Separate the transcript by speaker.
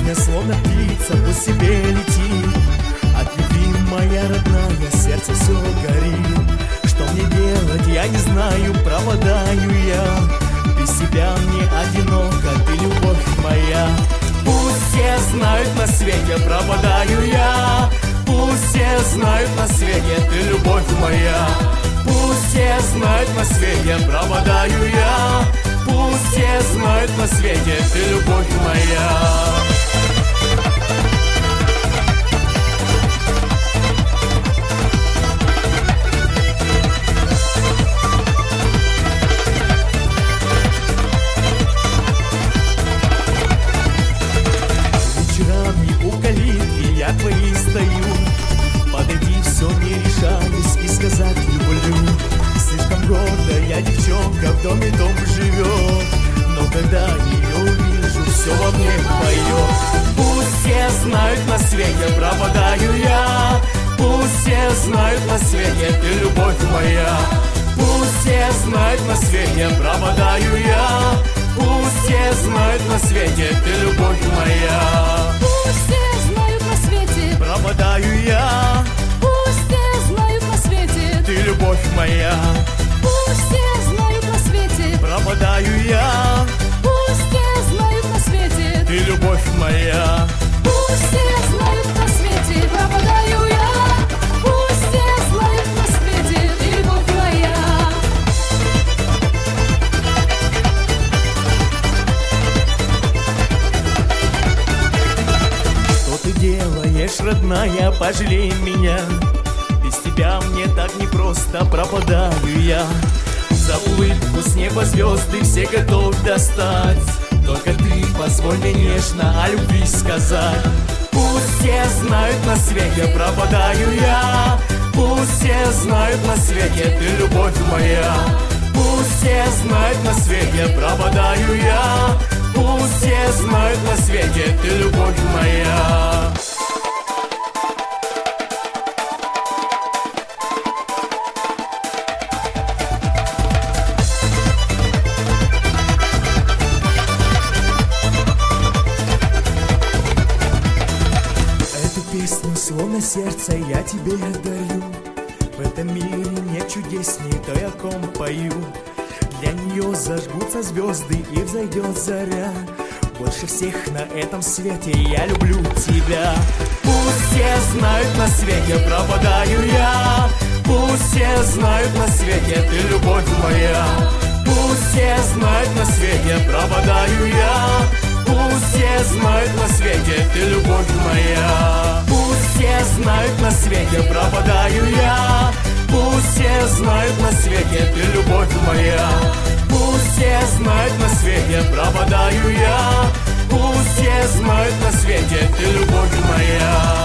Speaker 1: песня, словно птица, по себе летит. От любви, моя родная, сердце все горит. Что мне делать, я не знаю, пропадаю я. Без тебя мне одиноко, ты любовь моя. Пусть все знают на свете, пропадаю я. Пусть все знают на свете, ты любовь моя. Пусть все знают на свете, пропадаю я. Пусть все знают на свете, ты любовь моя. Вечерами у калитки я твоей стою. Подойти все не решаюсь и сказать люблю. Слишком гордая девчонка в доме дом живет, но когда ее увижу, все во мне поет. Пусть все знают на свете, пропадаю я. Пусть все знают на свете, ты любовь моя. Пусть все знают на свете, пропадаю я. Пусть все знают на свете, ты любовь моя.
Speaker 2: Пусть все знают на свете,
Speaker 1: Пропадаю я.
Speaker 2: пусть все знают на свете,
Speaker 1: Ты любовь моя.
Speaker 2: пусть все знают на свете,
Speaker 1: Пропадаю я.
Speaker 2: пусть все знают на свете,
Speaker 1: Ты любовь моя.
Speaker 2: пусть все знают на свете, пропадаю я, пусть все знают на свете, ты любовь моя.
Speaker 1: Что ты делаешь, родная, пожалей меня. Без тебя мне так непросто, пропадаю я. За улыбку с неба звезды все готов достать. Только ты позволь мне нежно о любви сказать. Пусть все знают на свете, пропадаю я. Пусть все знают на свете, ты любовь моя. Пусть все знают на свете, пропадаю я. Пусть все знают на свете, ты любовь моя. Эту песню, словно сердце, я тебе дарю. В этом мире нет чудесней той, о ком пою. Для нее зажгутся звезды и взойдет заря. Больше всех на этом свете я люблю тебя. Пусть все знают на свете, пропадаю я. Пусть все знают на свете, ты любовь моя. Пусть все знают на свете, пропадаю я. Пусть все знают на свете, ты любовь моя. Пусть все знают на свете, пропадаю я. Пусть все знают на свете, ты любовь моя. Пусть все знают на свете, пропадаю я. Пусть все знают на свете, ты любовь моя.